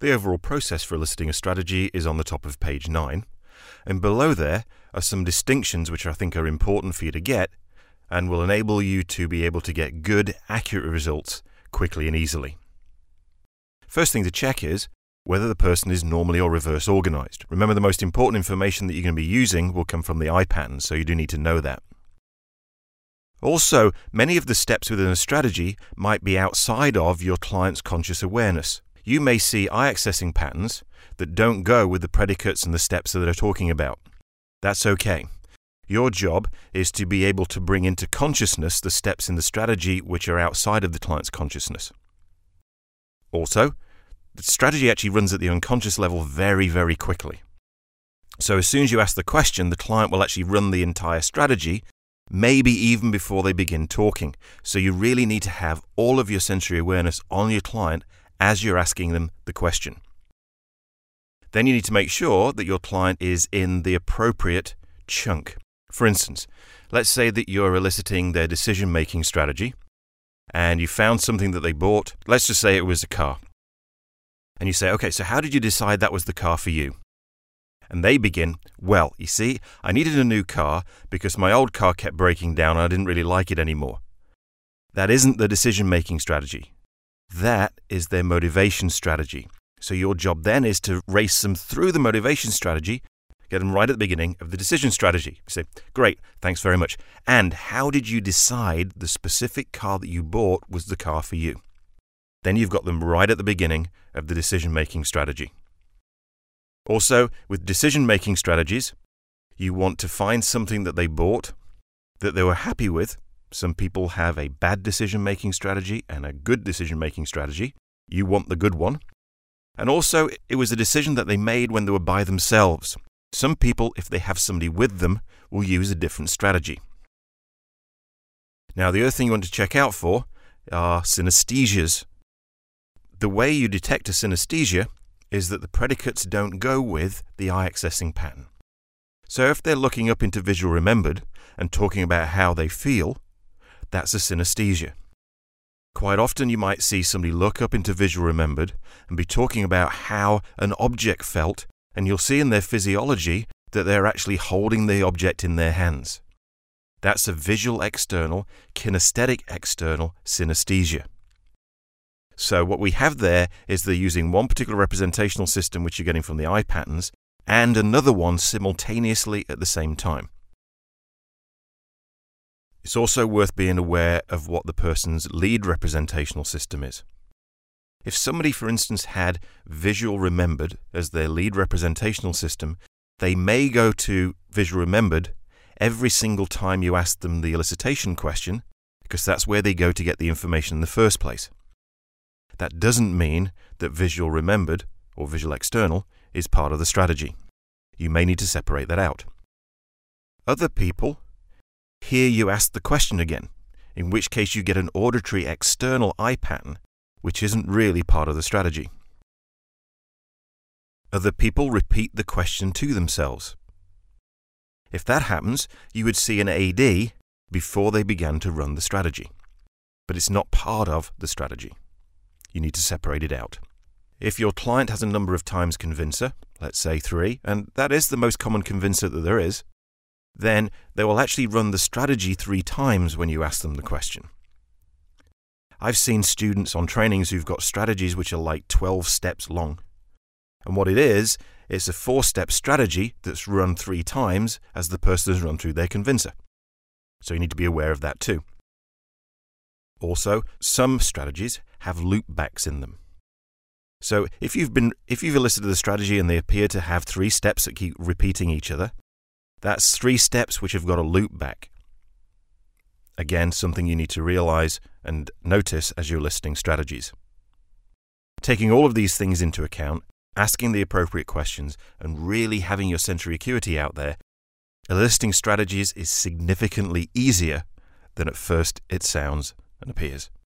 The overall process for eliciting a strategy is on the top of page 9, and below there are some distinctions which I think are important for you to get and will enable you to be able to get good, accurate results quickly and easily. First thing to check is whether the person is normally or reverse organized. Remember, the most important information that you're going to be using will come from the eye pattern, so you do need to know that. Also, many of the steps within a strategy might be outside of your client's conscious awareness. You may see eye accessing patterns that don't go with the predicates and the steps that they're talking about. That's okay. Your job is to be able to bring into consciousness the steps in the strategy which are outside of the client's consciousness. Also, the strategy actually runs at the unconscious level very, very quickly. So as soon as you ask the question, the client will actually run the entire strategy, maybe even before they begin talking. So you really need to have all of your sensory awareness on your client as you're asking them the question. Then you need to make sure that your client is in the appropriate chunk. For instance, let's say that you're eliciting their decision-making strategy and you found something that they bought. Let's just say it was a car. And you say, okay, so how did you decide that was the car for you? And they begin, well, you see, I needed a new car because my old car kept breaking down and I didn't really like it anymore. That isn't the decision-making strategy. That is their motivation strategy. So your job then is to race them through the motivation strategy, get them right at the beginning of the decision strategy. You say, great, thanks very much. And how did you decide the specific car that you bought was the car for you? Then you've got them right at the beginning of the decision-making strategy. Also, with decision-making strategies, you want to find something that they bought that they were happy with. Some people have a bad decision-making strategy and a good decision-making strategy. You want the good one. And also, it was a decision that they made when they were by themselves. Some people, if they have somebody with them, will use a different strategy. Now, the other thing you want to check out for are synesthesias. The way you detect a synesthesia is that the predicates don't go with the eye accessing pattern. So if they're looking up into visual remembered and talking about how they feel, that's a synesthesia. Quite often you might see somebody look up into visual remembered and be talking about how an object felt, and you'll see in their physiology that they're actually holding the object in their hands. That's a visual external, kinesthetic external synesthesia. So what we have there is they're using one particular representational system which you're getting from the eye patterns and another one simultaneously at the same time. It's also worth being aware of what the person's lead representational system is. If somebody, for instance, had visual remembered as their lead representational system, they may go to visual remembered every single time you ask them the elicitation question, because that's where they go to get the information in the first place. That doesn't mean that visual remembered or visual external is part of the strategy. You may need to separate that out. Other people hear you ask the question again, in which case you get an auditory external eye pattern, which isn't really part of the strategy. Other people repeat the question to themselves. If that happens, you would see an AD before they began to run the strategy. But it's not part of the strategy. You need to separate it out. If your client has a number of times convincer, let's say 3, and that is the most common convincer that there is, then they will actually run the strategy 3 times when you ask them the question. I've seen students on trainings who've got strategies which are like 12 steps long. And what it is, it's a 4-step strategy that's run 3 times as the person has run through their convincer. So you need to be aware of that too. Also, some strategies have loop backs in them. So if you've elicited the strategy and they appear to have 3 steps that keep repeating each other, that's 3 steps which have got a loop back. Again, something you need to realize and notice as you're listing strategies. Taking all of these things into account, asking the appropriate questions, and really having your sensory acuity out there, eliciting strategies is significantly easier than at first it sounds and appears.